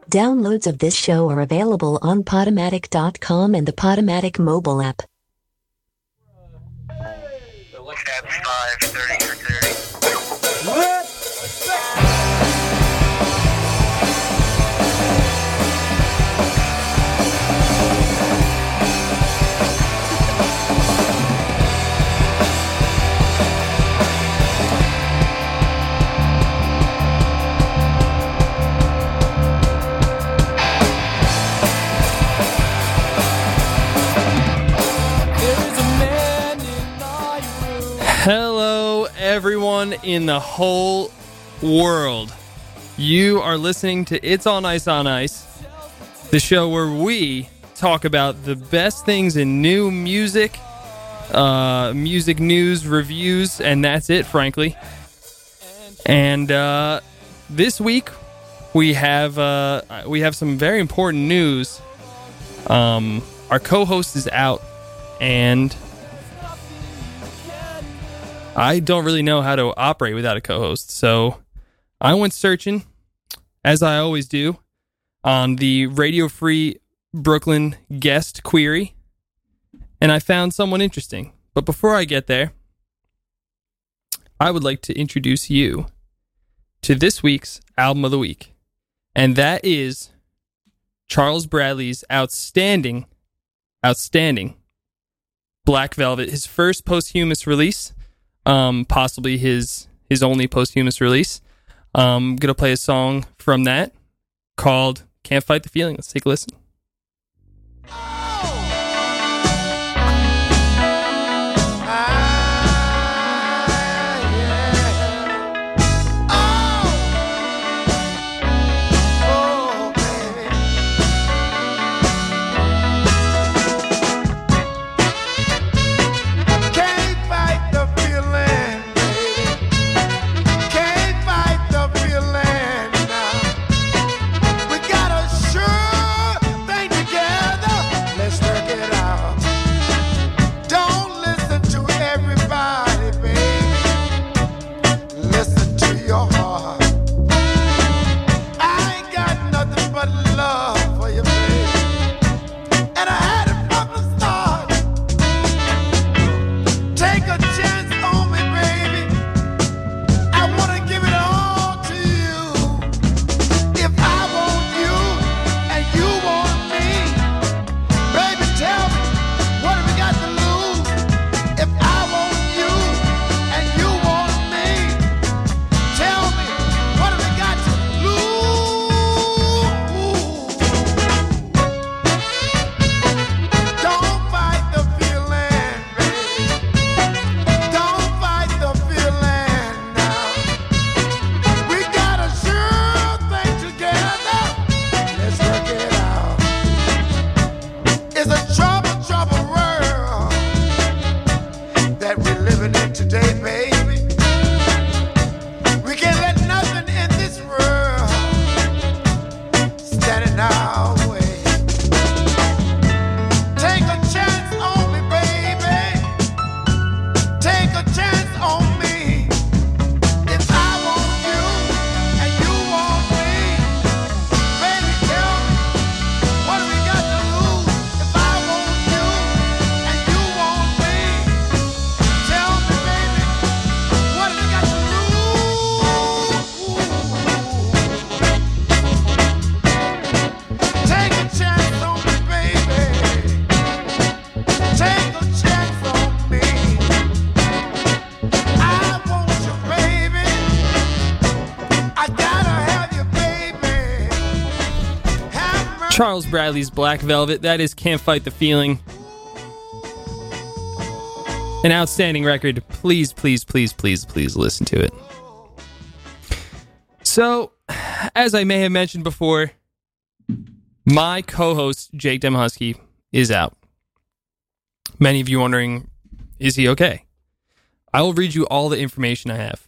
Downloads of this show are available on Podomatic.com and the Podomatic mobile app. That's 5:30 or 30. What? Hello, everyone in the whole world. You are listening to It's On Ice on Ice, the show where we talk about the best things in new music, music news, reviews, and that's it, frankly. And this week we have some very important news. Our co-host is out, and I don't really know how to operate without a co-host, so I went searching, as I always do, on the Radio Free Brooklyn guest query, and I found someone interesting. But before I get there, I would like to introduce you to this week's Album of the Week, and that is Charles Bradley's outstanding Black Velvet, his first posthumous release. Possibly his only posthumous release. I'm gonna play a song from that called Can't Fight the Feeling. Let's take a listen. Charles Bradley's Black Velvet. That is Can't Fight the Feeling. An outstanding record. Please, please, please, please, please listen to it. So, as I may have mentioned before, my co-host, Jake Demhusky, is out. Many of you wondering, is he okay? I will read you all the information I have.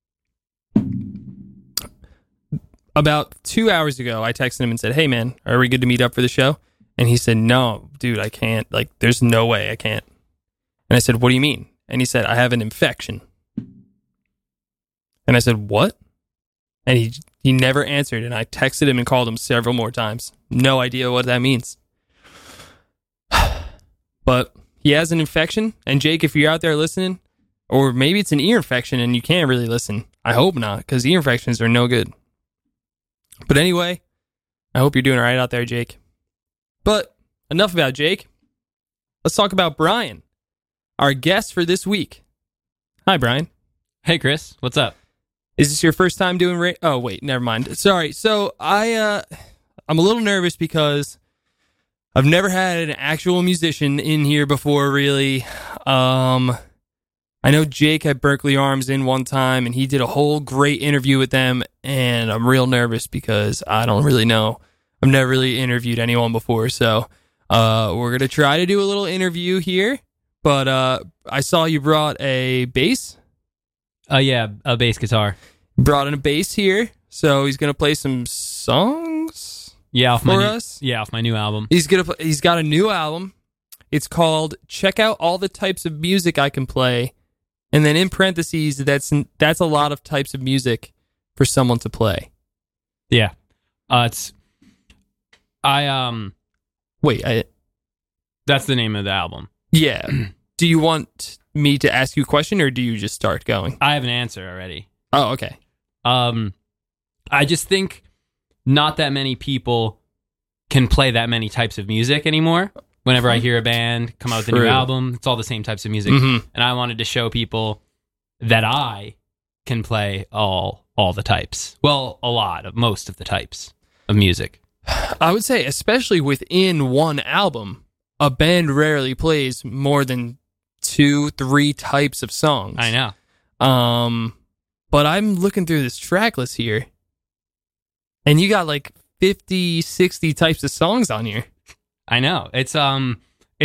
About 2 hours ago, I texted him and said, hey, man, are we good to meet up for the show? And he said, no, dude, I can't. Like, there's no way I can't. And I said, what do you mean? And he said, I have an infection. And I said, what? And he He never answered, and I texted him and called him several more times. No idea what that means. But he has an infection, and Jake, if you're out there listening, or maybe it's an ear infection and you can't really listen. I hope not, because ear infections are no good. But anyway, I hope you're doing all right out there, Jake. But enough about Jake. Let's talk about Brian, our guest for this week. Hi, Brian. Hey, Chris. What's up? Is this your first time doing Oh, wait, never mind. Sorry. So I'm a little nervous because I've never had an actual musician in here before, really. I know Jake had Berkeley Arms in one time, and he did a whole great interview with them, and I'm real nervous because I don't really know. I've never really interviewed anyone before, so we're going to try to do a little interview here, but I saw you brought a bass. Yeah, a bass guitar. Brought in a bass here, so he's going to play some songs off for us. Off my new album. He's got a new album. It's called Check Out All the Types of Music I Can Play. And then in parentheses, that's a lot of types of music for someone to play. Yeah. Wait, that's the name of the album. Yeah. Do you want me to ask you a question, or do you just start going? I have an answer already. Oh, okay. I just think not that many people can play that many types of music anymore. Whenever I hear a band come out with a new album, it's all the same types of music. Mm-hmm. And I wanted to show people that I can play all the types. Well, most of the types of music. I would say, especially within one album, a band rarely plays more than 2-3 types of songs. I know. But I'm looking through this track list here, and you got like 50, 60 types of songs on here. I know. It's a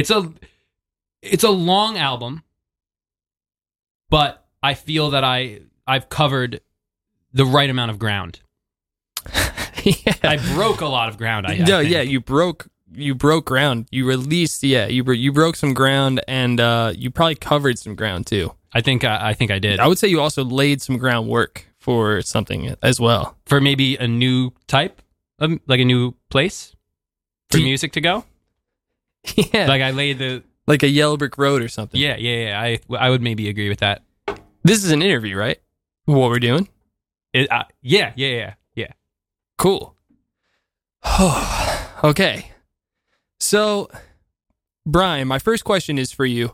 long album, but I feel that I've covered the right amount of ground. Yeah. I broke a lot of ground. You broke ground. You released, you broke some ground, and you probably covered some ground too. I think I did. I would say you also laid some groundwork for something as well. For maybe a new type, like a new place for music to go. Yeah, like I laid like a yellow brick road or something. Yeah. I would maybe agree with that. This is an interview, right? What we're doing? Yeah. Cool. Okay. So, Brian, my first question is for you.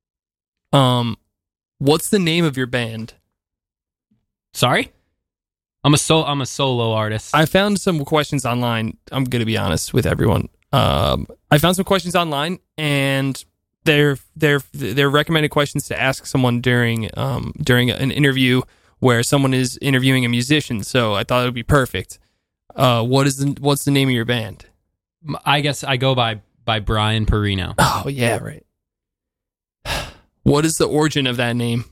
What's the name of your band? Sorry? I'm a solo artist. I found some questions online. I'm going to be honest with everyone. I found some questions online, and they're recommended questions to ask someone during an interview where someone is interviewing a musician. So I thought it would be perfect. What's the name of your band? I guess I go by Brian Perino. Oh yeah, right. What is the origin of that name?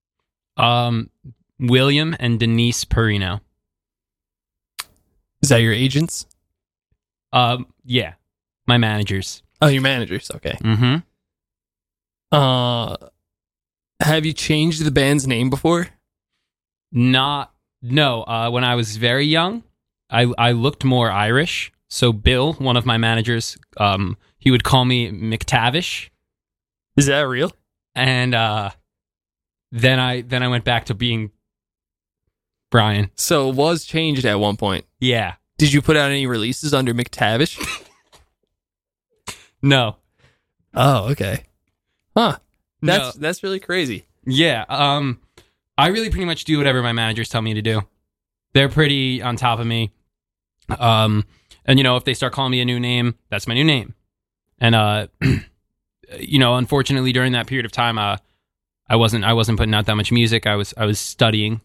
William and Denise Perino. Is that your agents? Yeah. My managers. Oh, your managers. Okay. Mm-hmm. Have you changed the band's name before? No. When I was very young, I looked more Irish. So Bill, one of my managers, he would call me McTavish. Is that real? And then I went back to being Brian. So it was changed at one point. Yeah. Did you put out any releases under McTavish? No. Oh, okay. Huh. That's really crazy. Yeah. I really pretty much do whatever my managers tell me to do. They're pretty on top of me. And if they start calling me a new name, that's my new name. And unfortunately during that period of time, I wasn't putting out that much music. I was studying.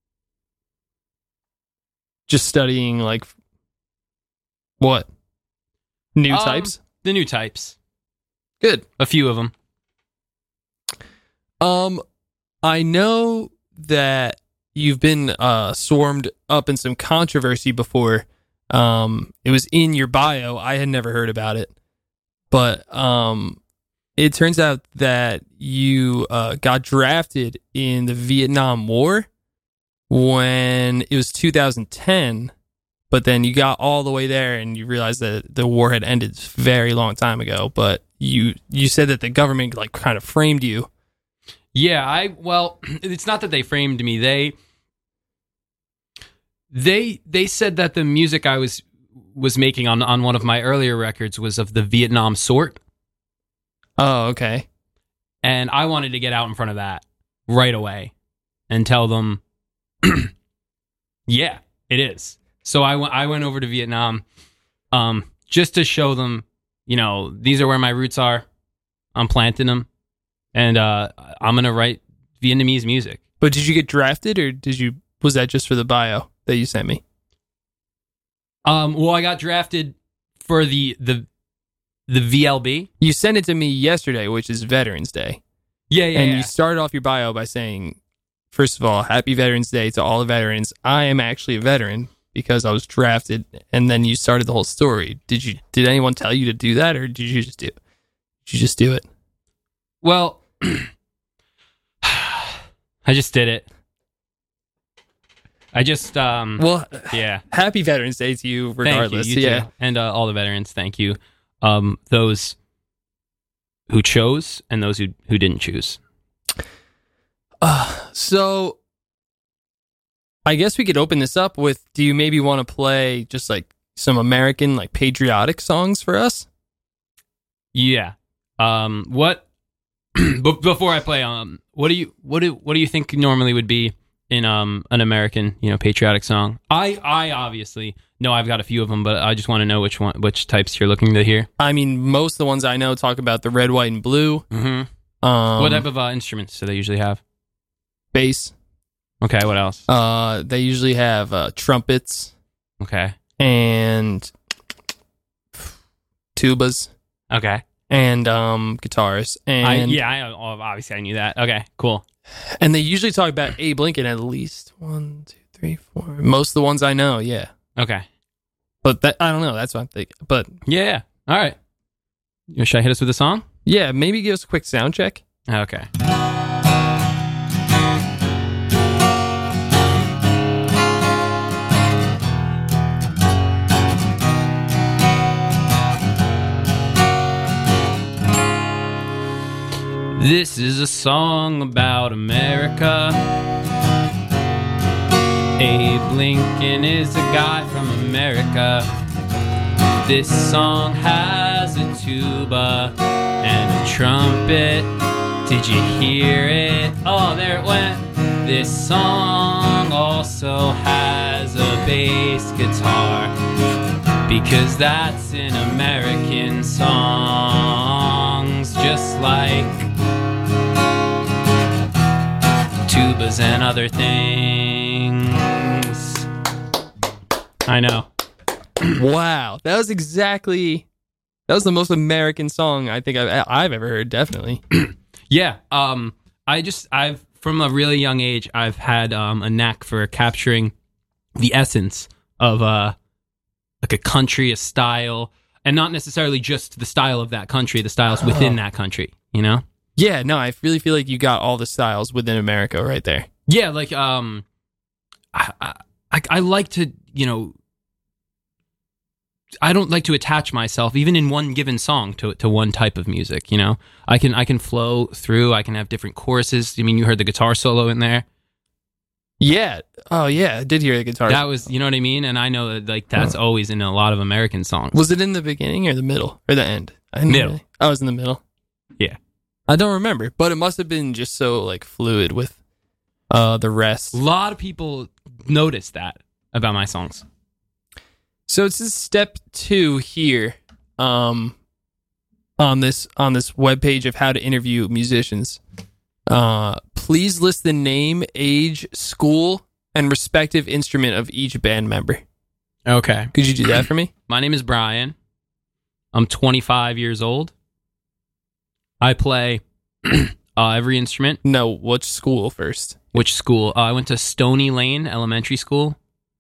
Just studying like what? New types? The new types. Good. A few of them. I know that you've been swarmed up in some controversy before. It was in your bio. I had never heard about it. But it turns out that you got drafted in the Vietnam War when it was 2010, but then you got all the way there and you realized that the war had ended a very long time ago. But you said that the government like kind of framed you. Yeah, well, it's not that they framed me. They said that the music I was making on one of my earlier records was of the Vietnam sort. Oh, okay. And I wanted to get out in front of that right away and tell them, yeah, it is. So I went over to Vietnam just to show them, these are where my roots are. I'm planting them. And I'm going to write Vietnamese music. But did you get drafted or was that just for the bio that you sent me? Well, I got drafted for the VLB. You sent it to me yesterday, which is Veterans Day. Yeah. And you started off your bio by saying, first of all, Happy Veterans Day to all the veterans. I am actually a veteran because I was drafted. And then you started the whole story. Did anyone tell you to do that, or did you just do it? Did you just do it? Well, I just did it. I just yeah. Happy Veterans Day to you, regardless. Thank you, you too. And all the veterans, thank you. Those who chose and those who didn't choose. So I guess we could open this up with, do you maybe want to play just like some American like patriotic songs for us? Yeah. What before I play what do you think normally would be in an American, patriotic song? I obviously know I've got a few of them, but I just want to know which types you're looking to hear. I mean, most of the ones I know talk about the red, white, and blue. Mm-hmm. What type of instruments do they usually have? Bass. Okay, what else? They usually have trumpets. Okay. And tubas. Okay. And guitars. And obviously I knew that. Okay, cool. And they usually talk about Abe Lincoln at least 1, 2, 3, 4. Most of the ones I know, yeah. Okay. But that, I don't know. That's what I'm thinking. But yeah. All right. Should I hit us with a song? Yeah, maybe give us a quick sound check. Okay. This is a song about America. Abe Lincoln is a guy from America. This song has a tuba and a trumpet. Did you hear it? Oh, there it went. This song also has a bass guitar, because that's in American songs, just like tubas and other things. I know. Wow, that was the most American song I think I've ever heard. Definitely. Yeah. I've from a really young age, I've had a knack for capturing the essence of like a country, a style, and not necessarily just the style of that country, the styles within that country. Yeah, no, I really feel like you got all the styles within America right there. Yeah, like I like to, I don't like to attach myself, even in one given song, to one type of music. I can flow through. I can have different choruses. I mean, you heard the guitar solo in there. Yeah. Oh, yeah. I did hear the guitar. That was, you know what I mean? And I know that that's always in a lot of American songs. Was it in the beginning or the middle or the end? Middle. I was in the middle. Yeah. I don't remember, but it must have been just so like fluid with the rest. A lot of people notice that about my songs. So it's step 2 here on this webpage of how to interview musicians. Please list the name, age, school, and respective instrument of each band member. Okay. Could you do that for me? My name is Brian. I'm 25 years old. I play every instrument. No, which school first? Which school? I went to Stony Lane Elementary School.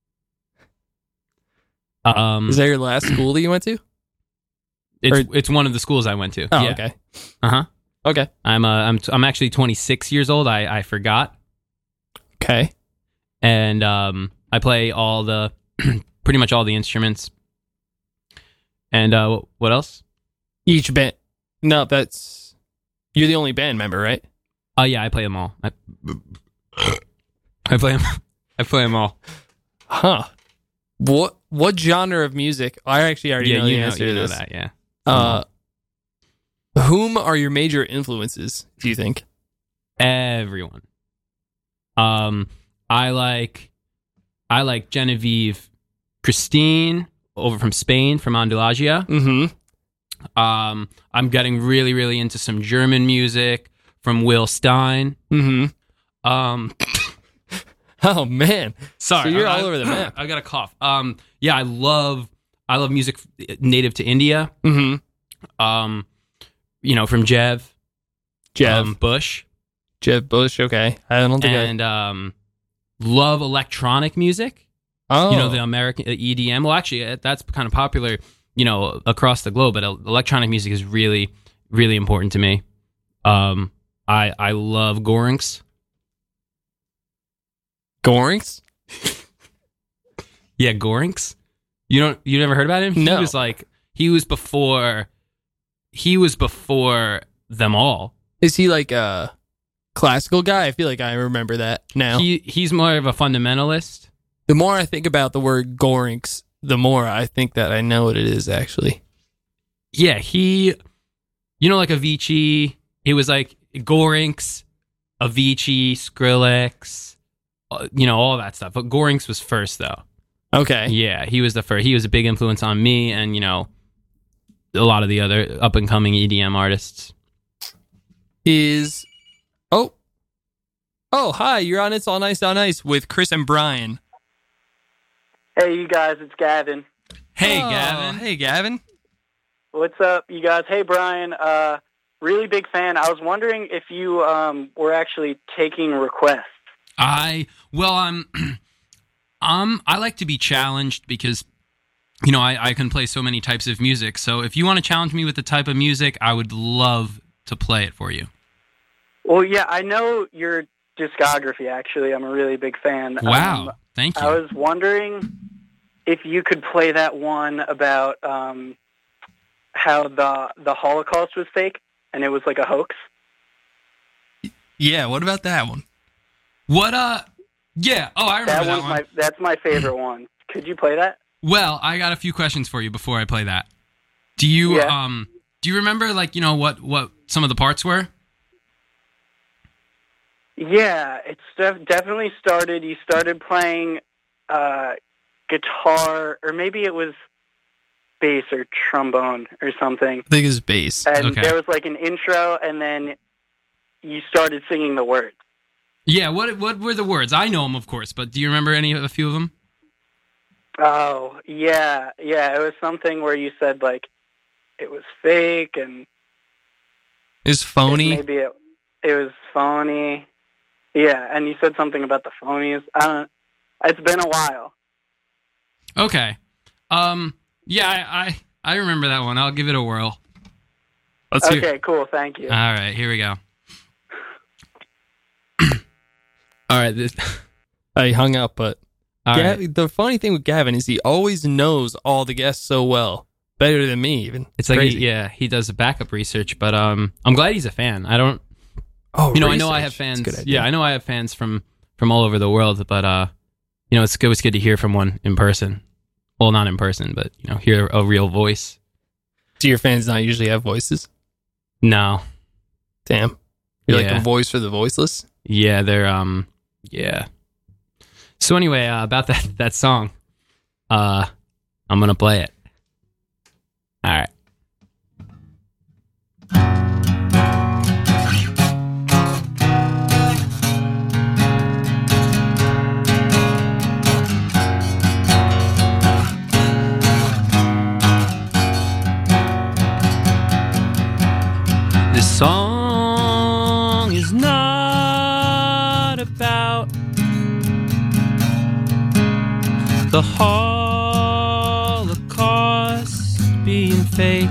Is that your last school that you went to? It's one of the schools I went to. Oh, yeah. Okay. Uh-huh. Okay. I'm actually 26 years old. I forgot. Okay. and I play all the pretty much all the instruments. And what else? Each band. No, that's you're the only band member, right? Oh yeah, I play them all. I play them. I play them all. Huh. What genre of music? I actually already know the answer to this. That, yeah. Whom are your major influences, do you think? Everyone. I like Genevieve Christine over from Spain, from Andalusia. Mm-hmm. I'm getting really, really into some German music from Will Stein. Mm-hmm. Oh man, sorry, so you're all over the map. I got a cough. Yeah, I love music native to India. Mm-hmm. From Jeb Bush. Jeb Bush, okay. I don't think and love electronic music. Oh, the American EDM. Well, actually, that's kind of popular, across the globe. But electronic music is really, really important to me. I love Gorinks. Gorinks? Yeah, Gorinks. You never heard about him? No. He was before them all. Is he like a classical guy? I feel like I remember that now. He's more of a fundamentalist. The more I think about the word Gorinks, the more I think that I know what it is, actually. Yeah, like Avicii, he was like Gorinks, Avicii, Skrillex, all that stuff. But Gorinks was first, though. Okay. Yeah, he was the first. He was a big influence on me and, a lot of the other up-and-coming EDM artists. Oh, hi, you're on It's All Nice on Ice with Chris and Brian. Hey, you guys, it's Gavin. Hey, Oh, Gavin. Hey, Gavin. What's up, you guys? Hey, Brian. Really big fan. I was wondering if you were actually taking requests. I like to be challenged because, I can play so many types of music. So if you want to challenge me with the type of music, I would love to play it for you. Well, yeah, I know your discography, actually. I'm a really big fan. Wow. Thank you. I was wondering if you could play that one about how the Holocaust was fake and it was like a hoax. Yeah, what about that one? What, yeah. Oh, I remember that one. That's my favorite one. Could you play that? Well, I got a few questions for you before I play that. Do you, do you remember, what some of the parts were? Yeah, it's definitely started. You started playing guitar, or maybe it was bass or trombone or something. I think it's bass. And Okay. there was like an intro, and then you started singing the words. Yeah, what were the words? I know them, of course, but do you remember a few of them? Oh, yeah. It was something where you said, like, it was fake, and It's phony. maybe it was phony. Yeah, and you said something about the phonies. It's been a while. Okay. Yeah, I remember that one. I'll give it a whirl. Let's hear. Okay, cool. Thank you. All right, here we go. All right, I hung up, but all right. the funny thing with Gavin is he always knows all the guests so well. Better than me, even. It's like crazy. he does the backup research, but I'm glad he's a fan. I don't, Oh, I know I research. have fans. That's a good idea. Yeah, I know I have fans from all over the world, but it's good to hear from one in person. Well, not in person, but hear a real voice. Do your fans not usually have voices? No. Damn. You're like Yeah. a voice for the voiceless? Yeah, they're yeah. So anyway, about that song, I'm gonna play it. All right. This song is not about the Holocaust being fake.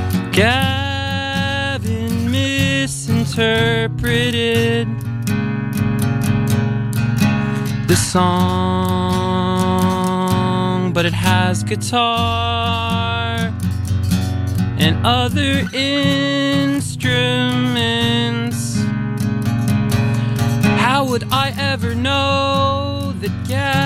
Gavin misinterpreted this song, but it has guitar and other instruments. How would I ever know that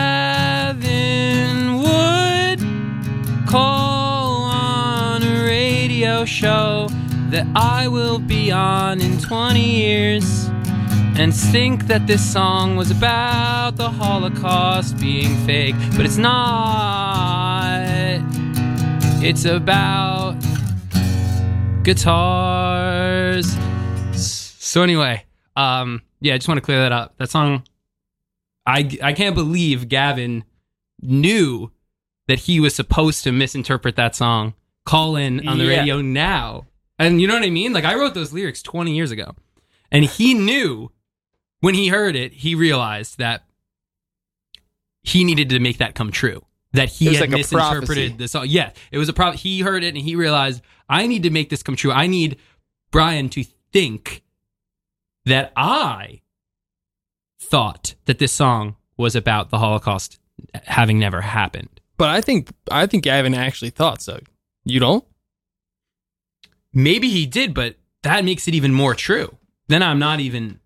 Gavin would call on a radio show that I will be on in 20 years and think that this song was about the Holocaust being fake? But it's not. It's about guitars. So anyway, yeah, I just want to clear that up. That song, I can't believe Gavin knew that he was supposed to misinterpret that song. Call in on the radio now. And you know what I mean? Like, I wrote those lyrics 20 years ago. And he knew when he heard it, he realized that he needed to make that come true. That he had like misinterpreted the song. Yeah, it was a problem. He heard it and he realized, I need to make this come true. I need Brian to think that I thought that this song was about the Holocaust having never happened. But I think Gavin actually thought so. You don't? Maybe he did, but that makes it even more true. Then I'm not even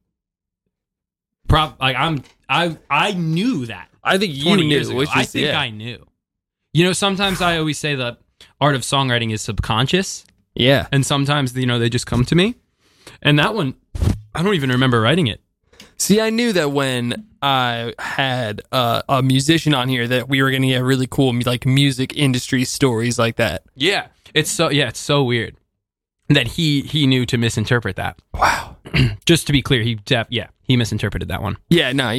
I knew that. I think you knew. Which is, I think I knew. You know, sometimes I always say the art of songwriting is subconscious. Yeah. And sometimes, you know, they just come to me. And that one, I don't even remember writing it. See, I knew that when I had a musician on here that we were going to get really cool, like, music industry stories like that. Yeah. It's so weird that he knew to misinterpret that. Wow. Just to be clear, he misinterpreted that one. Yeah, no,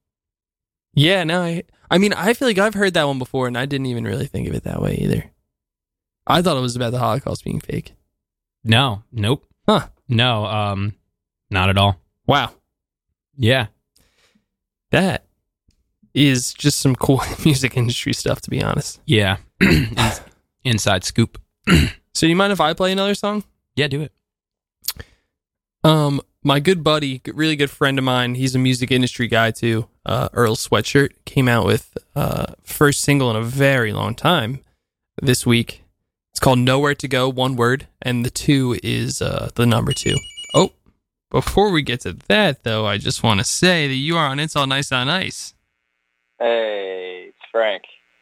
I mean, I feel like I've heard that one before, and I didn't even really think of it that way either. I thought it was about the Holocaust being fake. No, nope. Huh. No, not at all. Wow. Yeah. That is just some cool music industry stuff, to be honest. Yeah. Inside scoop. So do you mind if I play another song? Yeah, do it. My good buddy, really good friend of mine, he's a music industry guy too, Earl Sweatshirt, came out with first single in a very long time this week. It's called Nowhere to Go, one word, and the 2 is the number 2. Oh, before we get to that, though, I just want to say that you are on It's All Nice on Ice. Hey, it's Frank.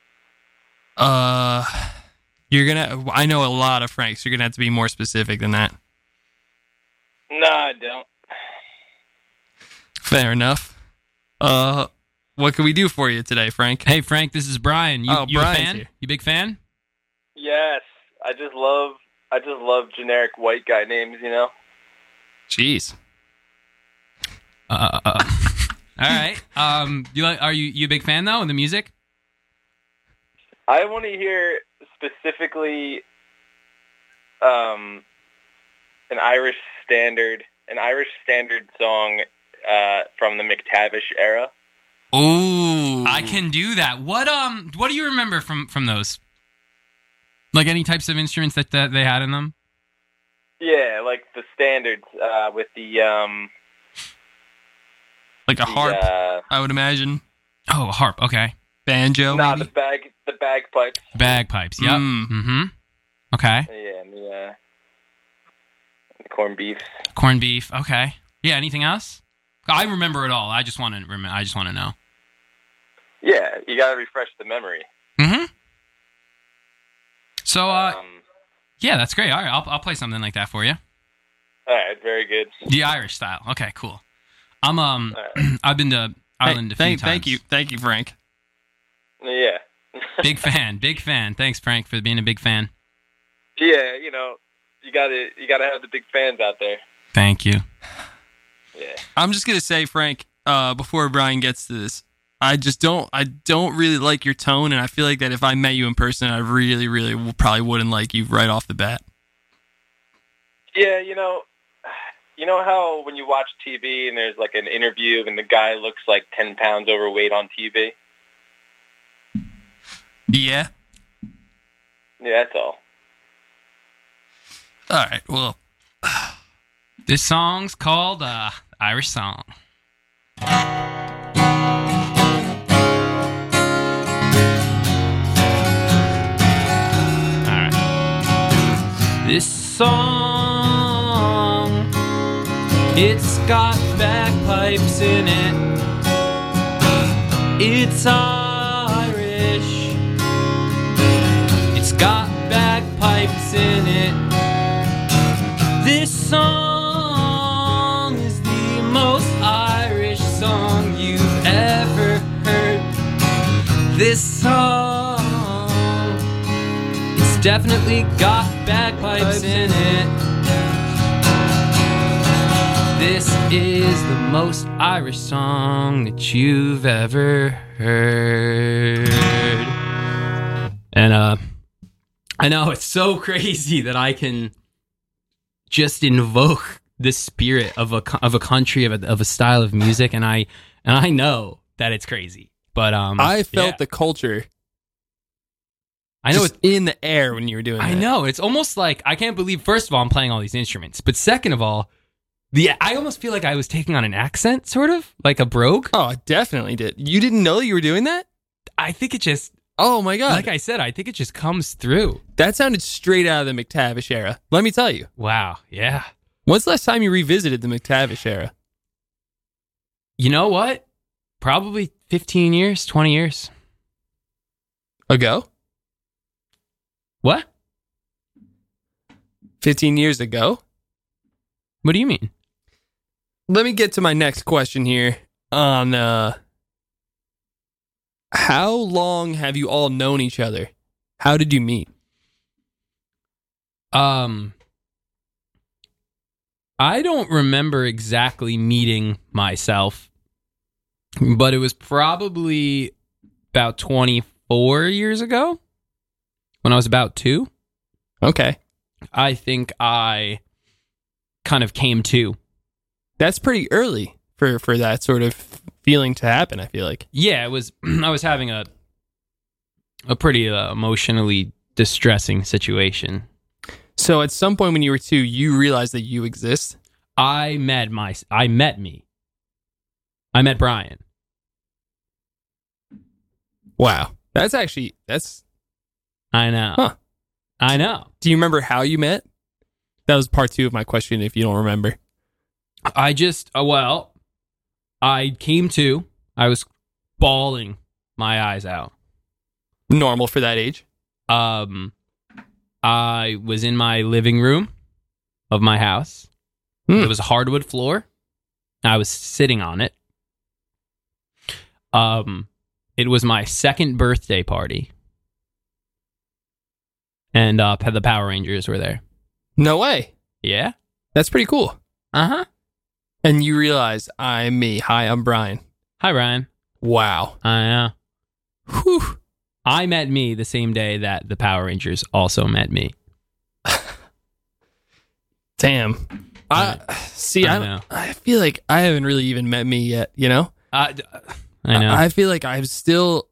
I know a lot of Franks. You're going to have to be more specific than that. No, I don't. Fair enough. What can we do for you today, Frank? Hey, Frank, this is Brian. You a fan? Here. You big fan? Yes, I just love generic white guy names, you know? Jeez. All right. Are you a big fan though of the music? I want to hear specifically an Irish standard song from the McTavish era. Ooh, I can do that. What do you remember from those? Like any types of instruments that they had in them? Yeah, like the standards with the like a harp, I would imagine. Oh, a harp. Okay. Banjo. No, maybe? the bagpipes. Bagpipes. Yep. Mm-hmm. Okay. Yeah, and the corned beef. Corned beef. Okay. Yeah. Anything else? I remember it all. I just want to know. Yeah, you gotta refresh the memory. Mm-hmm. So, yeah, that's great. All right, I'll play something like that for you. All right, very good. The Irish style. Okay, cool. I'm right. I've been to Ireland a few times. Thank you, Frank. Yeah. Big fan. Thanks, Frank, for being a big fan. Yeah, you know, you gotta have the big fans out there. Thank you. Yeah. I'm just gonna say, Frank, before Brian gets to this, I don't really like your tone, and I feel like that if I met you in person, I really, really probably wouldn't like you right off the bat. Yeah, you know how when you watch TV and there's like an interview and the guy looks like 10 pounds overweight on TV? Yeah. Yeah, that's all. All right, well. This song's called Irish Song. song. It's got bagpipes in it. It's Irish. It's got bagpipes in it. This song is the most Irish song you've ever heard. This song, it's definitely got bagpipes in it. This is the most Irish song that you've ever heard. And I know it's so crazy that I can just invoke the spirit of a country, of a style of music, and I know that it's crazy. But I felt the culture. I know it's in the air when you were doing that. I know. It's almost like, I can't believe, first of all, I'm playing all these instruments. But second of all, I almost feel like I was taking on an accent, sort of, like a brogue. Oh, I definitely did. You didn't know you were doing that? I think it just... Oh, my God. Like I said, I think it just comes through. That sounded straight out of the McTavish era. Let me tell you. Wow, yeah. When's the last time you revisited the McTavish era? You know what? Probably 15 years, 20 years. Ago? What? 15 years ago? What do you mean? Let me get to my next question here on how long have you all known each other? How did you meet? I don't remember exactly meeting myself, but it was probably about 24 years ago when I was about 2. Okay. I think I kind of came to. That's pretty early for that sort of feeling to happen, I feel like. Yeah, it was. I was having a pretty emotionally distressing situation. So at some point when you were 2, you realized that you exist? I met me. I met Brian. Wow. That's I know. Huh. I know. Do you remember how you met? That was part 2 of my question, if you don't remember. I just, I came to. I was bawling my eyes out. Normal for that age? I was in my living room of my house. It was a hardwood floor. I was sitting on it. It was my 2nd birthday party. And the Power Rangers were there. No way. Yeah? That's pretty cool. Uh-huh. And you realize, I'm me. Hi, I'm Brian. Hi, Ryan. Wow. I know. Whew. I met me the same day that the Power Rangers also met me. Damn. I feel like I haven't really even met me yet, you know? I know. I feel like I'm still...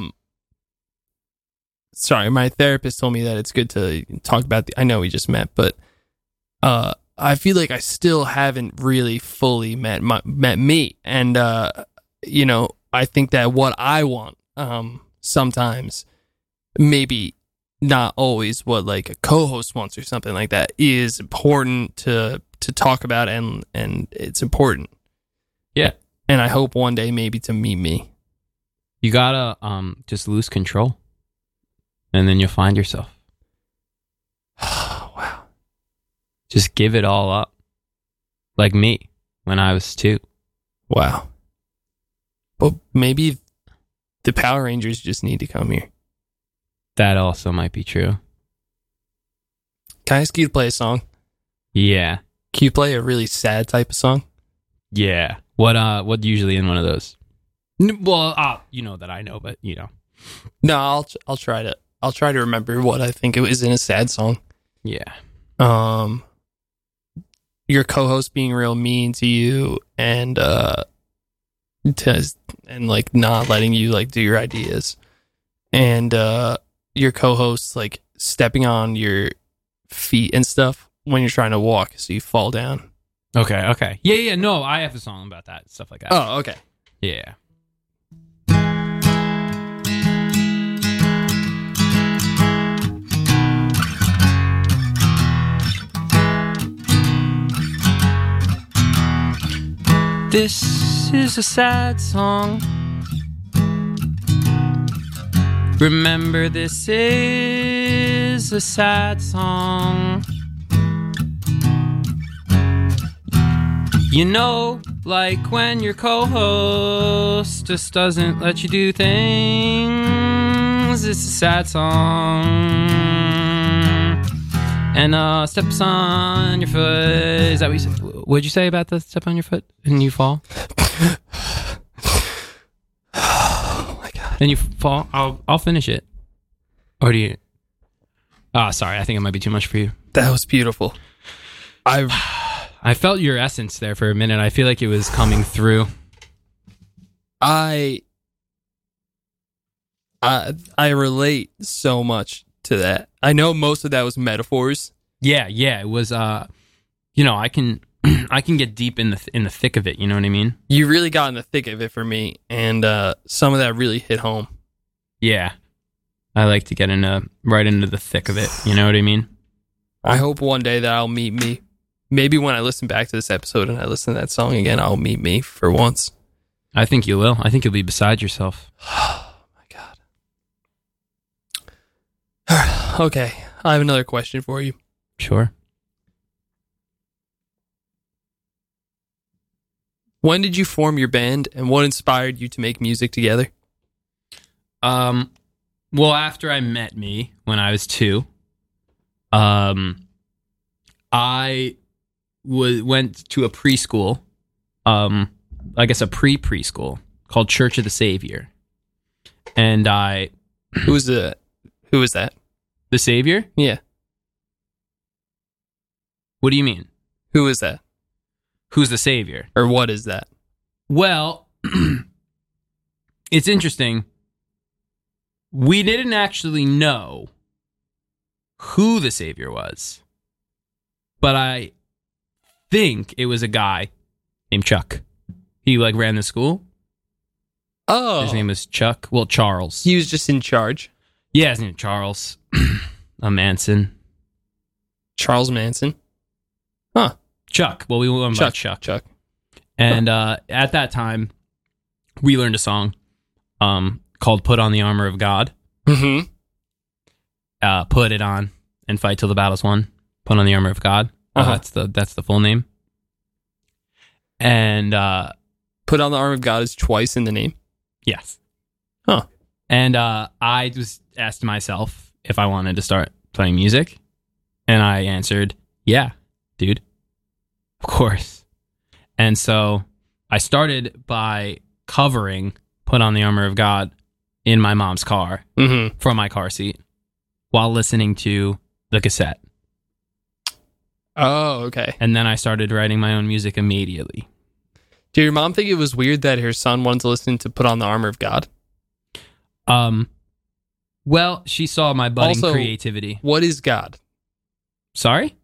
Sorry, my therapist told me that it's good to talk about I know we just met, but I feel like I still haven't really fully met me. And, you know, I think that what I want sometimes, maybe not always what like a co-host wants or something like that, is important to talk about, and it's important. Yeah. And I hope one day maybe to meet me. You gotta just lose control. And then you'll find yourself. Wow. Just give it all up. Like me, when I was 2. Wow. But maybe the Power Rangers just need to come here. That also might be true. Can I ask you to play a song? Yeah. Can you play a really sad type of song? Yeah. What usually in one of those? Well, you know that I know, but you know. No, I'll try to remember what I think it was in a sad song. Yeah. Your co-host being real mean to you and like not letting you like do your ideas, and your co-host like stepping on your feet and stuff when you're trying to walk, so you fall down. Okay. Yeah. No, I have a song about that, stuff like that. Oh, okay. Yeah. This is a sad song. Remember, this is a sad song. You know, like when your co-host just doesn't let you do things. It's a sad song. And steps on your foot. Is that what you said? What'd you say about the step on your foot and you fall? Oh my god! And you fall. I'll finish it. Or do you? Oh, sorry. I think it might be too much for you. That was beautiful. I felt your essence there for a minute. I feel like it was coming through. I relate so much to that. I know most of that was metaphors. Yeah. It was. I can get deep in the thick of it. You know what I mean? You really got in the thick of it for me, and some of that really hit home. Yeah, I like to get right into the thick of it. You know what I mean? I hope one day that I'll meet me. Maybe when I listen back to this episode and I listen to that song again, I'll meet me for once. I think you will. I think you'll be beside yourself. Oh my god. Okay, I have another question for you. Sure. When did you form your band, and what inspired you to make music together? Well, after I met me when I was 2, I went to a preschool, I guess a preschool called Church of the Savior, and Who was that? The Savior? Yeah. What do you mean? Who is that? Who's the Savior? Or what is that? Well, it's interesting. We didn't actually know who the Savior was, but I think it was a guy named Chuck. He ran the school. Oh. His name was Chuck. Well, Charles. He was just in charge. Yeah, his name was Charles. A Manson. Charles Manson. Huh. Chuck. Well, we went by Chuck. Chuck. And at that time, we learned a song called Put on the Armor of God. Mm-hmm. Put it on and fight till the battle's won. Put on the armor of God. Uh-huh. That's the full name. And Put on the armor of God is twice in the name. yes. Huh. And I just asked myself if I wanted to start playing music, and I answered, "Yeah, dude, of course." And so I started by covering "Put on the Armor of God" in my mom's car from my car seat while listening to the cassette. Oh, okay. And then I started writing my own music immediately. Did your mom think it was weird that her son wanted to listen to Put on the Armor of God? Well, she saw my budding Also, creativity. What is God? Sorry?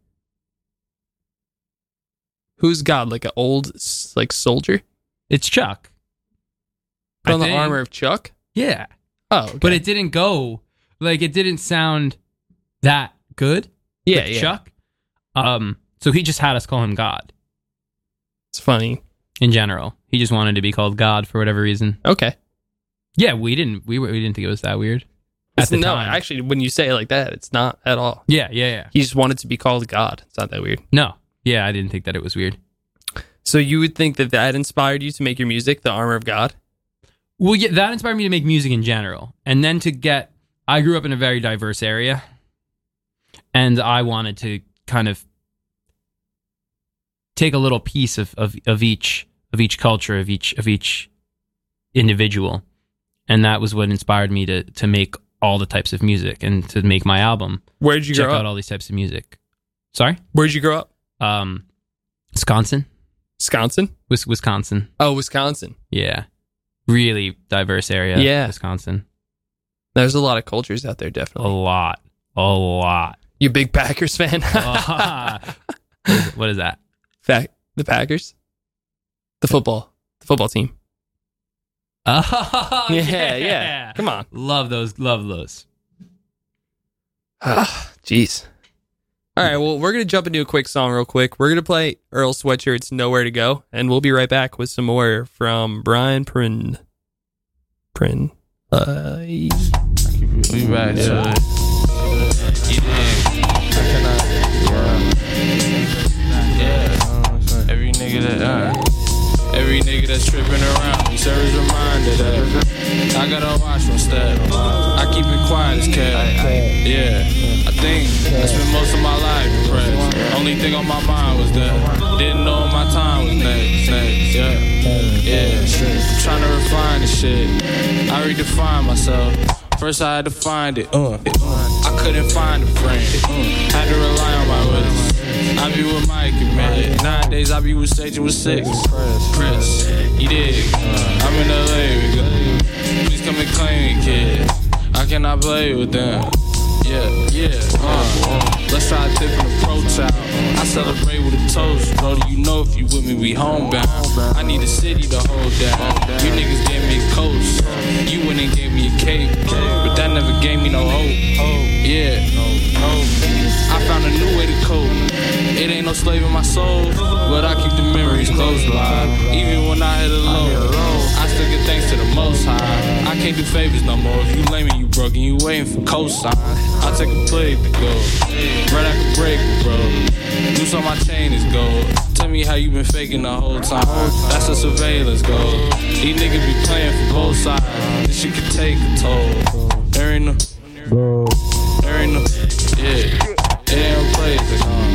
Who's God? Like an old soldier? It's Chuck. Put I on the think. armor of Chuck? Yeah. Oh, okay. But it didn't go, it didn't sound that good. Yeah, with yeah. Chuck. So he just had us call him God It's funny. in general. He just wanted to be called God for whatever reason. Okay. Yeah, we didn't think it was that weird at the No, time. actually, when you say it like that, it's not at all. Yeah. He just wanted to be called God. It's not that weird. No. Yeah, I didn't think that it was weird. So you would think that inspired you to make your music, the armor of God? Well, yeah, that inspired me to make music in general. And then I grew up in a very diverse area, and I wanted to kind of take a little piece of each culture, of each individual. And that was what inspired me to make all the types of music and to make my album. Where'd you Check grow out up? all these types of music. Sorry? Where'd you grow up? Wisconsin. Wisconsin? Wisconsin. Oh, Wisconsin. Yeah. Really diverse area. Yeah. Wisconsin. There's a lot of cultures out there, A definitely. lot. A lot. You a big Packers fan? What is that? The Packers? The football team. Oh, Yeah. Come on. Love those. Jeez. All right, well, we're going to jump into a quick song real quick. We're going to play Earl Sweatshirt's Nowhere to Go, and we'll be right back with some more from Brian Prin. We back to it. Every nigga that's tripping around, he serves a reminder that I gotta watch my step. I keep it quiet as cat. Yeah, I think I spent most of my life depressed. Only thing on my mind was that didn't know my time was next. Yeah. Trying to refine the shit. I redefine myself. First I had to find it. I couldn't find a friend. Had to rely on my wits. I be with Mike and man. Nowadays I be with Sage and with Six. Chris, you dig? I'm in LA. Please come and claim me, kid. I cannot play with them. Yeah. Let's try a different approach out. I celebrate with a toast, bro. You know if you with me, we homebound. I need a city to hold down. You niggas gave me a coast. You went and gave me a cake, but that never gave me no hope. Yeah. I found a new way to cope. It ain't no slave in my soul, but I keep the memories close by. Even when I hit a low, I still give thanks to the Most High. I can't do favors no more. If you lame and you broke and you waiting for cosign, I'll take a plate to go. Right, I can break it, bro. Loose on my chain is gold. Tell me how you been faking the whole time. That's a surveillance goal. These niggas be playing for both sides. This shit could take a toll. There ain't no, yeah. It ain't no place to come.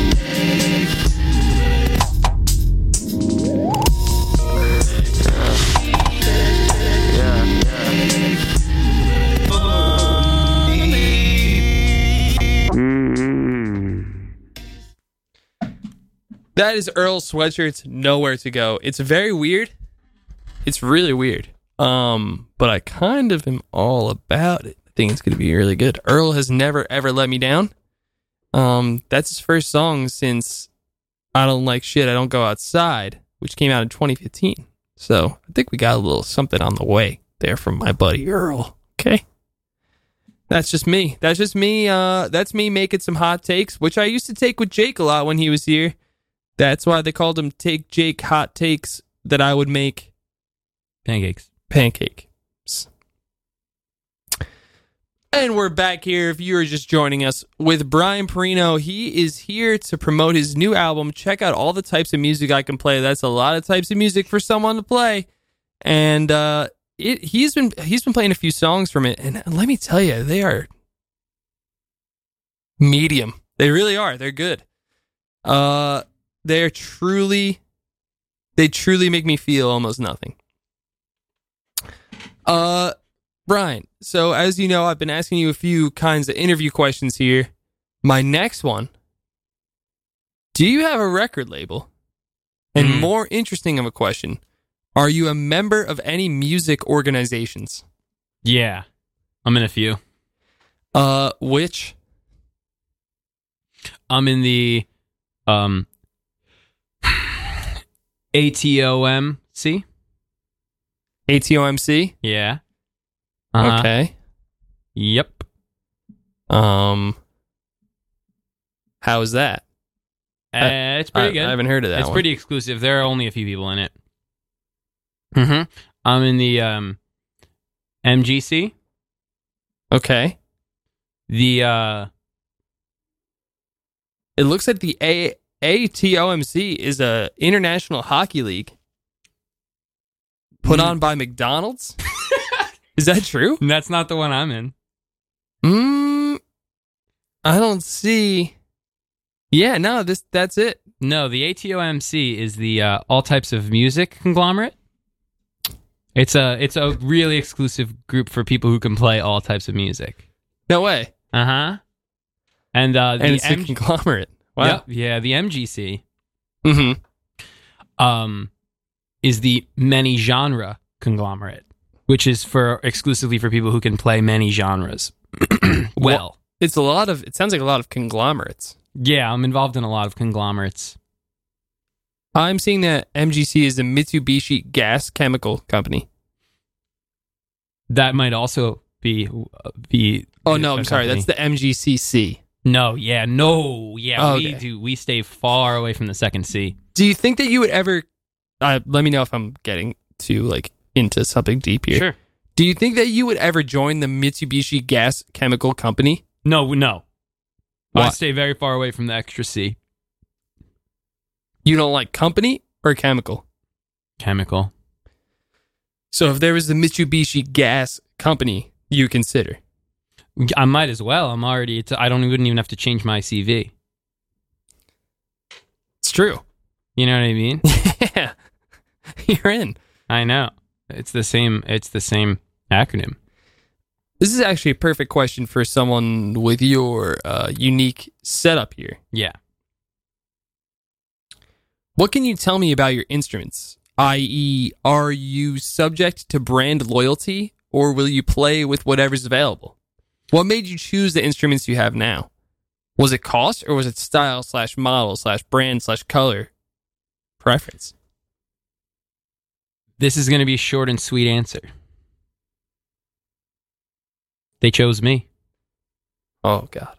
That is Earl Sweatshirt's Nowhere to Go. It's very weird. It's really weird. But I kind of am all about it. I think it's going to be really good. Earl has never, ever let me down. That's his first song since I Don't Like Shit, I Don't Go Outside, which came out in 2015. So I think we got a little something on the way there from my buddy Earl. Okay. That's just me. That's me making some hot takes, which I used to take with Jake a lot when he was here. That's why they called him Take Jake Hot Takes, that I would make Pancakes. And we're back here, if you are just joining us, with Brian Perino. He is here to promote his new album. Check out all the types of music I can play. That's a lot of types of music for someone to play. And he's been playing a few songs from it, and let me tell you, they are medium. They really are. They're good. They truly make me feel almost nothing. Brian, so as you know, I've been asking you a few kinds of interview questions here. My next one, do you have a record label? And more interesting of a question, are you a member of any music organizations? Yeah, I'm in a few. Which? I'm in the ATOMC. ATOMC? Yeah. Okay. Yep. How is that? It's pretty good. I haven't heard of that. It's pretty exclusive. There are only a few people in it. I'm in the MGC. Okay. The it looks like the ATOMC is a international hockey league put on by McDonald's. Is that true? That's not the one I'm in. I don't see. Yeah, no, that's it. No, the ATOMC is the all types of music conglomerate. It's a really exclusive group for people who can play all types of music. No way. And it's a conglomerate. Wow. Yep, yeah, the MGC. Mm-hmm. Is the many genre conglomerate, which is exclusively for people who can play many genres. Well, it sounds like a lot of conglomerates. Yeah, I'm involved in a lot of conglomerates. I'm seeing that MGC is the Mitsubishi Gas Chemical Company. That might also be Oh no, I'm sorry. That's the MGCC. No, yeah, Okay. we stay far away from the second sea. Do you think that you would ever? Let me know if I'm getting too into something deep here. Sure. Do you think that you would ever join the Mitsubishi Gas Chemical Company? No. Why? I stay very far away from the extra C. You don't like company or chemical? Chemical. So if there was the Mitsubishi Gas Company, you consider. I might as well. I'm already. Wouldn't even have to change my CV. It's true. You know what I mean? Yeah, you're in. I know. It's the same acronym. This is actually a perfect question for someone with your unique setup here. Yeah. What can you tell me about your instruments? I.e., are you subject to brand loyalty, or will you play with whatever's available? What made you choose the instruments you have now? Was it cost, or was it style / model / brand / color preference? This is going to be a short and sweet answer. They chose me. Oh, God.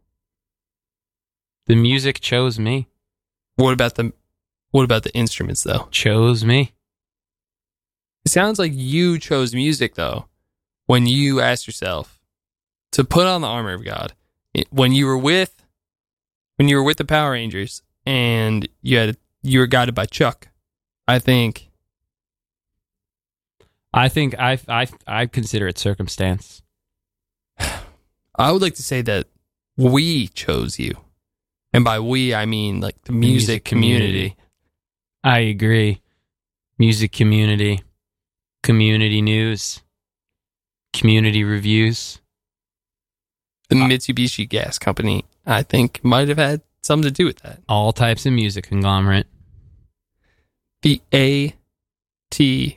The music chose me. What about the instruments, though? Chose me. It sounds like you chose music, though, when you asked yourself to put on the armor of God. When you were with the Power Rangers and you were guided by Chuck. I think I consider it circumstance. I would like to say that we chose you. And by we, I mean like the music community. I agree. Music community, community news, community reviews. The Mitsubishi Gas Company, I think, might have had something to do with that. All types of music conglomerate. The ATOMC.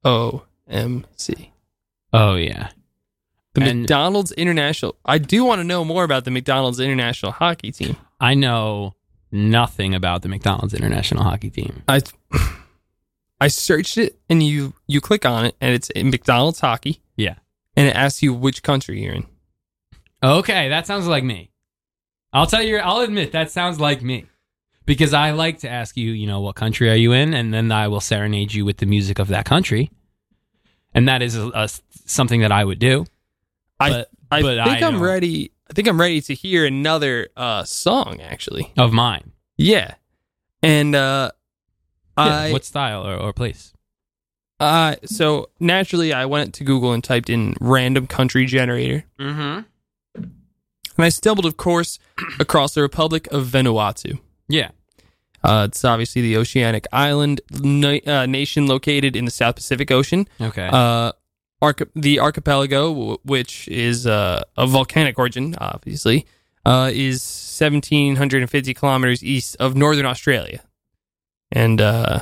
Oh, yeah. And McDonald's International. I do want to know more about the McDonald's International hockey team. I know nothing about the McDonald's International hockey team. I searched it, and you click on it, and it's in McDonald's hockey. Yeah. And it asks you which country you're in. Okay, that sounds like me. I'll admit that sounds like me. Because I like to ask you, what country are you in? And then I will serenade you with the music of that country. And that is something that I would do. I think I'm ready. I think I'm ready to hear another song, actually. Of mine. Yeah. And what style or place? So naturally, I went to Google and typed in random country generator. Mm-hmm. And I stumbled, of course, across the Republic of Vanuatu. Yeah. It's obviously the oceanic island nation located in the South Pacific Ocean. Okay. The archipelago, which is of volcanic origin, obviously, is 1,750 kilometers east of northern Australia. And,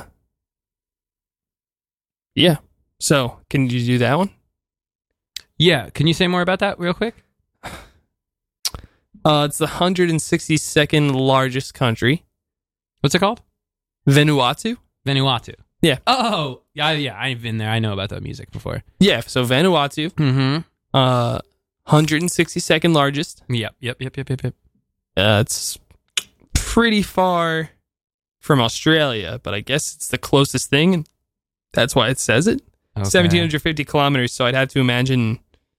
yeah. So, can you do that one? Yeah. Can you say more about that real quick? It's the 162nd largest country. What's it called? Vanuatu. Yeah. Oh, yeah. I've been there. I know about that music before. Yeah. So Vanuatu. Mm-hmm. 162nd largest. Yep. It's pretty far from Australia, but I guess it's the closest thing, and that's why it says it. Okay. 1,750 kilometers. So I'd have to imagine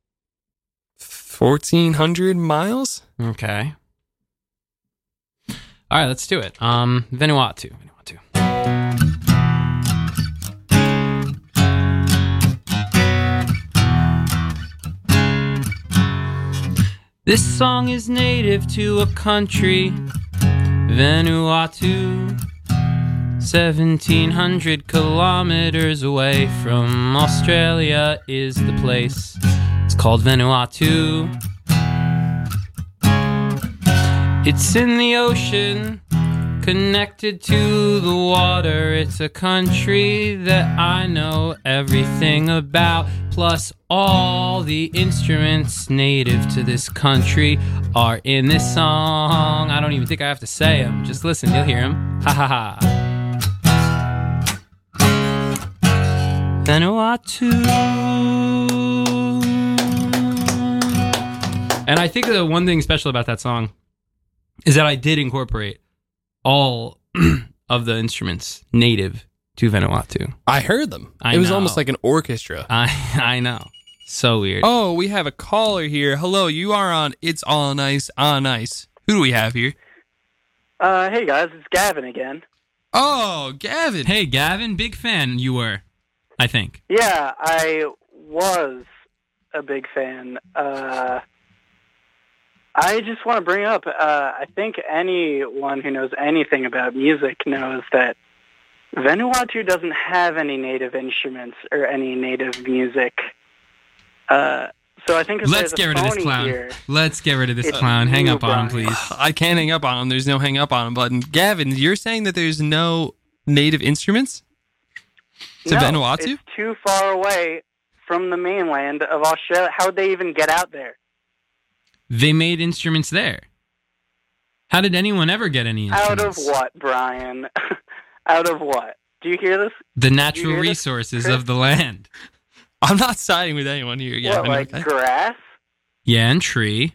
1,400 miles. Okay. All right, let's do it. Vanuatu. This song is native to a country, Vanuatu, 1,700 kilometers away from Australia is the place. It's called Vanuatu. It's in the ocean, connected to the water. It's a country that I know everything about. Plus, all the instruments native to this country are in this song. I don't even think I have to say them. Just listen, you'll hear them. Ha ha ha. Vanuatu. And I think the one thing special about that song is that I did incorporate all of the instruments native to Vanuatu. I heard them. I It was know. almost like an orchestra. I know. So weird. Oh, we have a caller here. Hello, you are on It's All Nice on Ice. Who do we have here? Hey guys, it's Gavin again. Oh, Gavin. Hey, Gavin, big fan you were, I think. Yeah, I was a big fan. I just want to bring up, I think anyone who knows anything about music knows that Vanuatu doesn't have any native instruments or any native music. So I think if Let's there's a get rid of this phony clown. here, Let's get rid of this It's clown. Hang you, up on him, Brian. please. I can't hang up on him. There's no hang up on him button. Gavin, you're saying that there's no native instruments to no, Vanuatu? it's too far away from the mainland of Australia. How would they even get out there? They made instruments there. How did anyone ever get any Out instruments? of what, Brian? Out of what? Do you hear this? The You natural hear this, resources Chris? of the land. I'm not siding with anyone here, What, Gavin. like okay? grass? Yeah, and tree.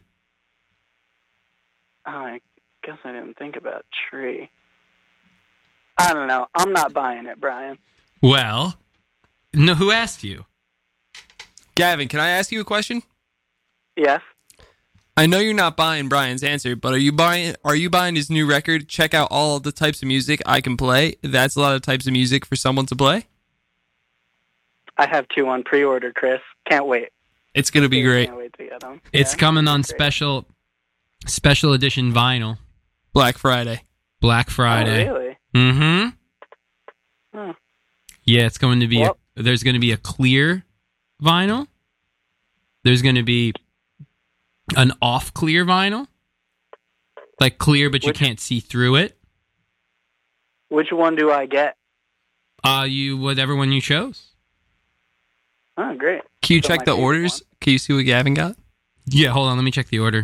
Oh, I guess I didn't think about tree. I don't know. I'm not buying it, Brian. Well, no, who asked you? Gavin, can I ask you a question? Yes? I know you're not buying Brian's answer, but are you buying his new record? Check out all of the types of music I can play. That's a lot of types of music for someone to play. I have 2 on pre-order, Chris. Can't wait. It's going to be great. Can't wait to get them. It's Yeah, coming on great. special edition vinyl. Black Friday. Black Friday. Oh, really? Mm-hmm. Hmm. Yeah, it's going to be. Well- There's going to be a clear vinyl. There's going to be an off clear vinyl, like clear, but you Which- can't see through it. Which one do I get? Whatever one you chose. Oh, great. Can you So check my the favorite orders? one. Can you see what Gavin got? Yeah, hold on. Let me check the order.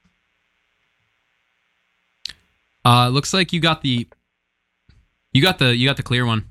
Looks like you got the clear one.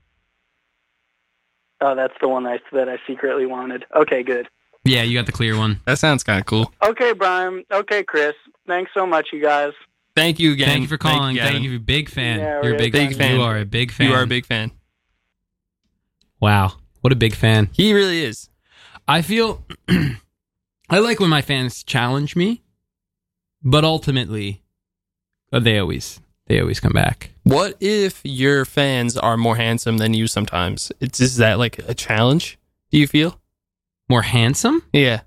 Oh, that's the one that I secretly wanted. Okay, good. Yeah, you got the clear one. That sounds kind of cool. Okay, Brian. Okay, Chris. Thanks so much, you guys. Thank you again. Thank you for calling. Gavin. Thank you, big fan. Yeah, You're a really big fan. You are a big fan. You are a big fan. Wow, what a big fan. He really is. I feel I like when my fans challenge me, but ultimately, they always come back. What if your fans are more handsome than you sometimes? Is that like a challenge, do you feel? More handsome? Yeah.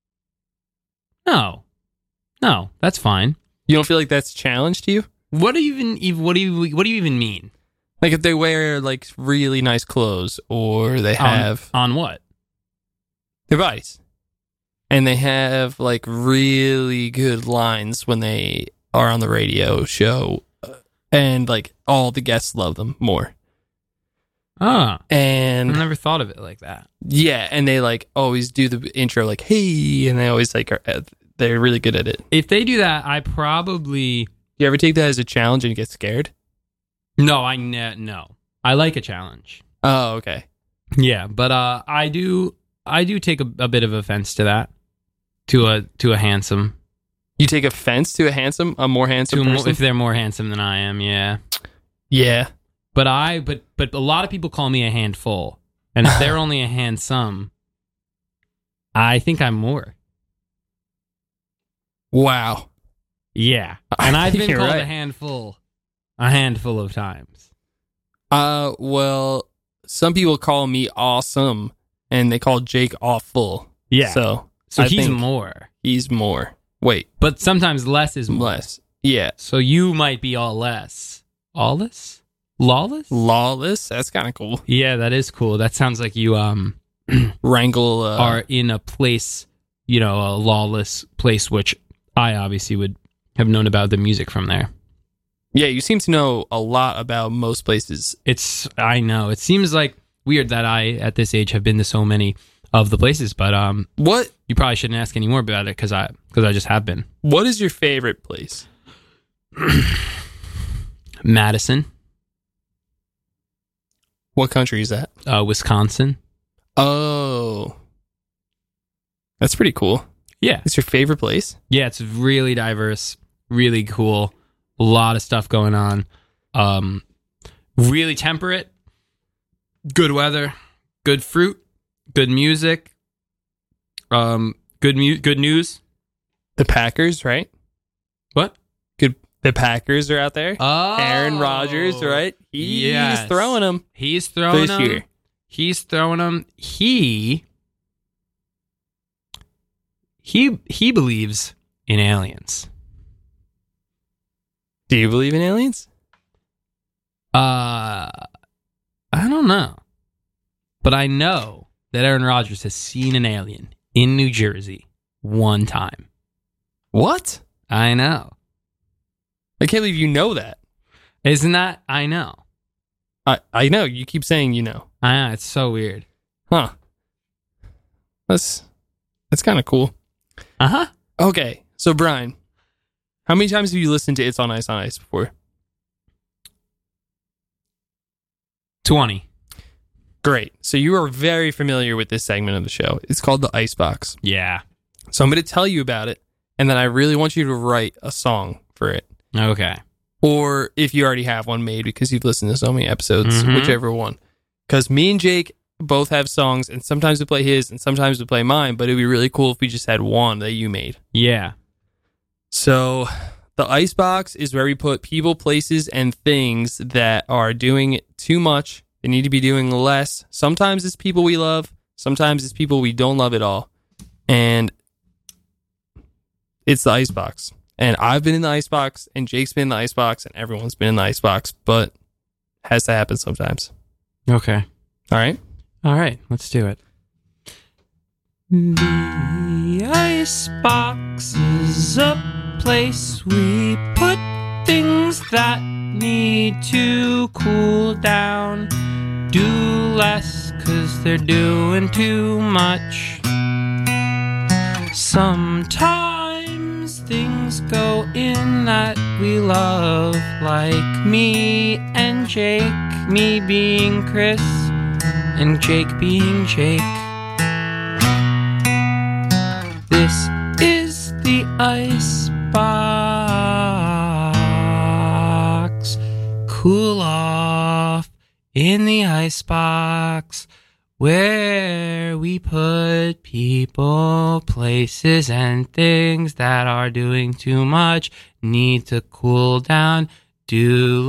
No, that's fine. You don't feel like that's a challenge to you? What do you even mean? Like if they wear like really nice clothes or they have on what? their bodies and they have like really good lines when they are on the radio show and like all the guests love them more. I've And never thought of it like that. yeah, and they like always do the intro like, hey, and they always like they're really good at it. If they do that, I probably You ever take that as a challenge and you get scared? no. I like a challenge. Oh, okay. Yeah, but I do take a bit of offense to that. To a handsome. You take offense to a more handsome person? If they're more handsome than I am, yeah. Yeah. But a lot of people call me a handful, and if they're only a handsome, I think I'm more. Wow. Yeah, and I've been You're called right. a handful of times. Well, some people call me awesome, and they call Jake awful. Yeah, So so I he's think more, he's more. Wait, but sometimes less is more. less. Yeah. So you might be all less, lawless. Lawless. That's kind of cool. Yeah, that is cool. That sounds like you Wrangle. are in a place, a lawless place, which I obviously would have known about the music from there. Yeah, you seem to know a lot about most places. I know. It seems like weird that I, at this age, have been to so many of the places, but What you probably shouldn't ask any more about it because I just have been. What is your favorite place? Madison, What country is that? Wisconsin. Oh, that's pretty cool. Yeah. It's your favorite place? Yeah, it's really diverse, really cool. A lot of stuff going on. Really temperate. Good weather. Good fruit. Good music. Good news. The Packers, right? What? Good. The Packers are out there. Oh, Aaron Rodgers, right? He's throwing them. He's throwing this them. year. He's throwing them. He believes in aliens. Do you believe in aliens? I don't know. But I know that Aaron Rodgers has seen an alien in New Jersey one time. What? I know. I can't believe you know that. Isn't that? I know. I know. You keep saying you know. I know. It's so weird. Huh. That's kind of cool. Uh-huh. Okay. So, Brian, how many times have you listened to It's on Ice before? 20. Great. So you are very familiar with this segment of the show. It's called the Icebox. Yeah. So I'm going to tell you about it, and then I really want you to write a song for it. Okay. Or if you already have one made because you've listened to so many episodes, whichever one. Because me and Jake both have songs, and sometimes we play his, and sometimes we play mine, but it would be really cool if we just had one that you made. Yeah. So the Icebox is where we put people, places, and things that are doing too much. They need to be doing less. Sometimes it's people we love. Sometimes it's people we don't love at all. And it's the Icebox. And I've been in the Icebox, and Jake's been in the Icebox, and everyone's been in the Icebox, but it has to happen sometimes. Okay. All right? All right. Let's do it. The Icebox is a place we put things that need to cool down. Do less 'cause they're doing too much. Sometimes things go in that we love, like me and Jake, me being Chris and Jake being Jake. This is the Icebox. Cool off in the Icebox, where we put people, places, and things that are doing too much, need to cool down, do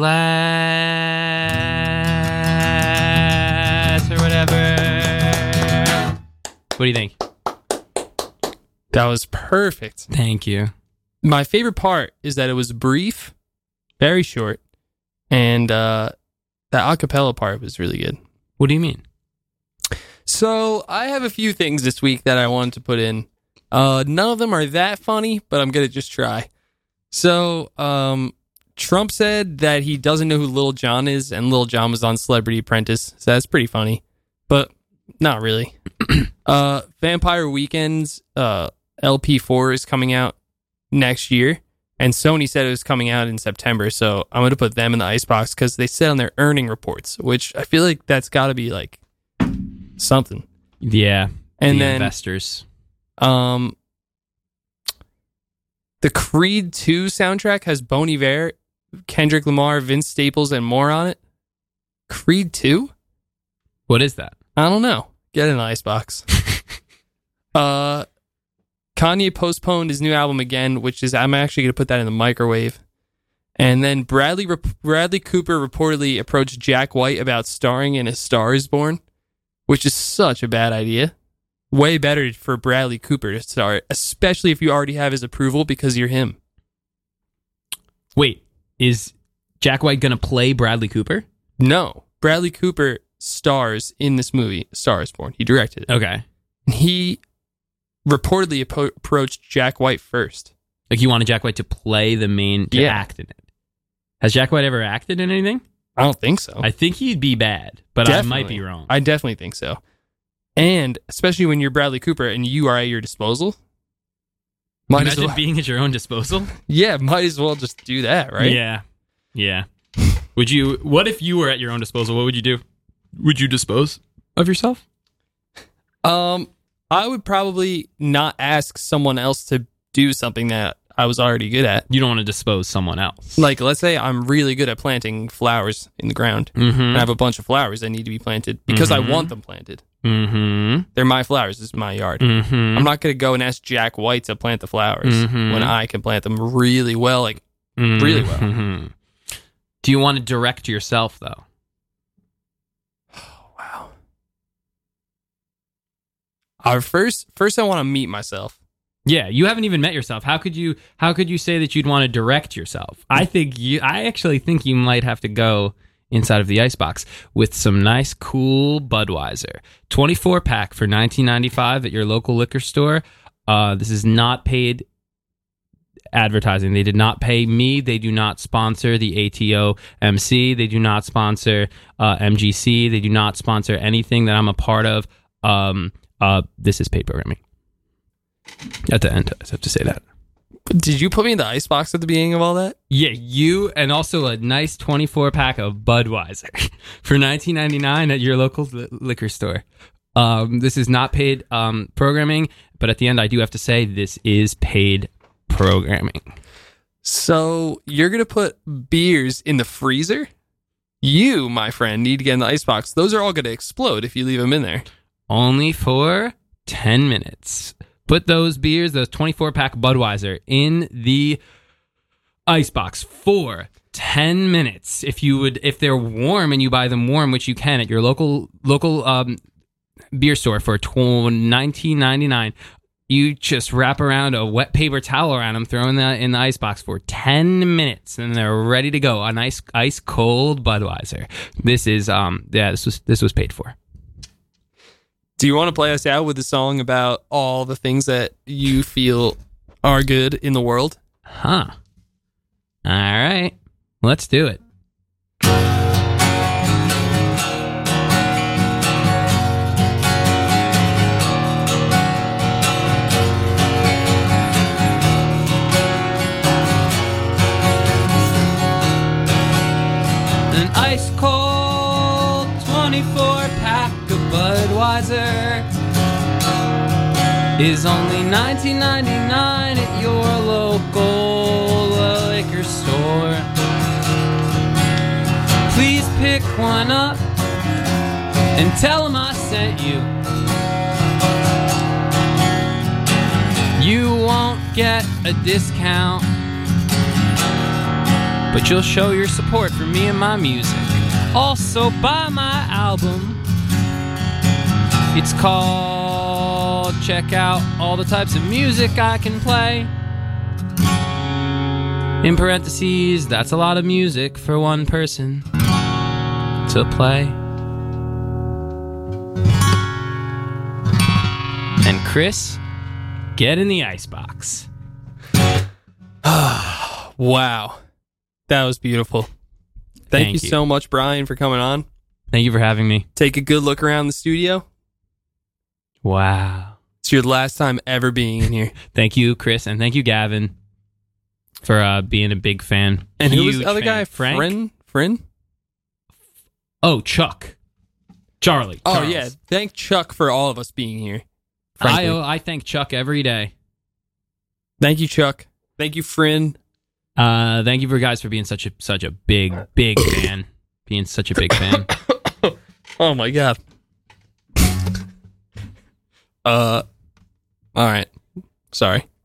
less, or whatever. What do you think? That was perfect. Thank you. My favorite part is that it was brief, very short, and that acapella part was really good. What do you mean? So I have a few things this week that I wanted to put in. None of them are that funny, but I'm going to just try. So Trump said that he doesn't know who Lil Jon is, and Lil Jon was on Celebrity Apprentice. So that's pretty funny, but not really. Vampire Weekend's LP4 is coming out next year, and Sony said it was coming out in September, so I'm going to put them in the Icebox because they said on their earning reports, which I feel like that's got to be like something. Yeah. And the then investors. The Creed 2 soundtrack has Bon Iver, Kendrick Lamar, Vince Staples, and more on it. Creed 2? What is that? I don't know. Get in the Icebox. Kanye postponed his new album again, which is, I'm actually going to put that in the microwave. And then Bradley Cooper reportedly approached Jack White about starring in A Star Is Born, which is such a bad idea. Way better for Bradley Cooper to star, especially if you already have his approval because you're him. Wait, is Jack White going to play Bradley Cooper? No. Bradley Cooper stars in this movie, A Star Is Born. He directed it. Okay. He reportedly approached Jack White first. Like, you wanted Jack White to play the main, to act in it. Has Jack White ever acted in anything? I don't think so. I think he'd be bad, but Definitely. I might be wrong. I definitely think so. And especially when you're Bradley Cooper and you are at your disposal. Imagine being at your own disposal. Yeah, might as well just do that, right? Yeah. Yeah. What if you were at your own disposal? What would you do? Would you dispose of yourself? I would probably not ask someone else to do something that I was already good at. You don't want to dispose someone else. Like, let's say I'm really good at planting flowers in the ground. Mm-hmm. And I have a bunch of flowers that need to be planted because I want them planted. Mm-hmm. They're my flowers. This is my yard. Mm-hmm. I'm not going to go and ask Jack White to plant the flowers when I can plant them really well, really well. Mm-hmm. Do you want to direct yourself, though? Oh, wow. First I want to meet myself. Yeah, you haven't even met yourself. How could you say that you'd want to direct yourself? I actually think you might have to go inside of the icebox with some nice, cool Budweiser. 24-pack for $19.95 at your local liquor store. This is not paid advertising. They did not pay me. They do not sponsor the ATO MC. They do not sponsor MGC. They do not sponsor anything that I'm a part of. This is paid programming. At the end, I just have to say that. Did you put me in the icebox at the beginning of all that? Yeah, you, and also a nice 24-pack of Budweiser for $19.99 at your local liquor store. This is not paid programming, but at the end, I do have to say this is paid programming. So you're going to put beers in the freezer? You, my friend, need to get in the icebox. Those are all going to explode if you leave them in there. Only for 10 minutes. Put those beers, those 24-pack Budweiser, in the icebox for 10 minutes. If they're warm and you buy them warm, which you can at your local beer store for $19.99, you just wrap around a wet paper towel around them, throw in the icebox for 10 minutes, and they're ready to go. A nice ice cold Budweiser. This is this was paid for. Do you want to play us out with a song about all the things that you feel are good in the world? Huh. All right. Let's do it. An ice cold 24-pack of Budweiser is only $19.99 at your local liquor store. Please pick one up and tell them I sent you. You won't get a discount, but you'll show your support for me and my music. Also buy my album. It's called Check Out All the Types of Music I Can Play. In parentheses, that's a lot of music for one person to play. And Chris, get in the icebox. Wow. That was beautiful. Thank you so much, Brian, for coming on. Thank you for having me. Take a good look around the studio. Wow. It's your last time ever being in here. Thank you, Chris, and thank you, Gavin, for being a big fan. And who was Huge the other fan. guy? Frank? Friend? Oh, Chuck. Charlie. Oh, Charles. yeah. Thank Chuck for all of us being here. I thank Chuck every day. Thank you, Chuck. Thank you, friend. Thank you for guys for being such a big fan. Being such a big fan. Oh my god. All right. Sorry.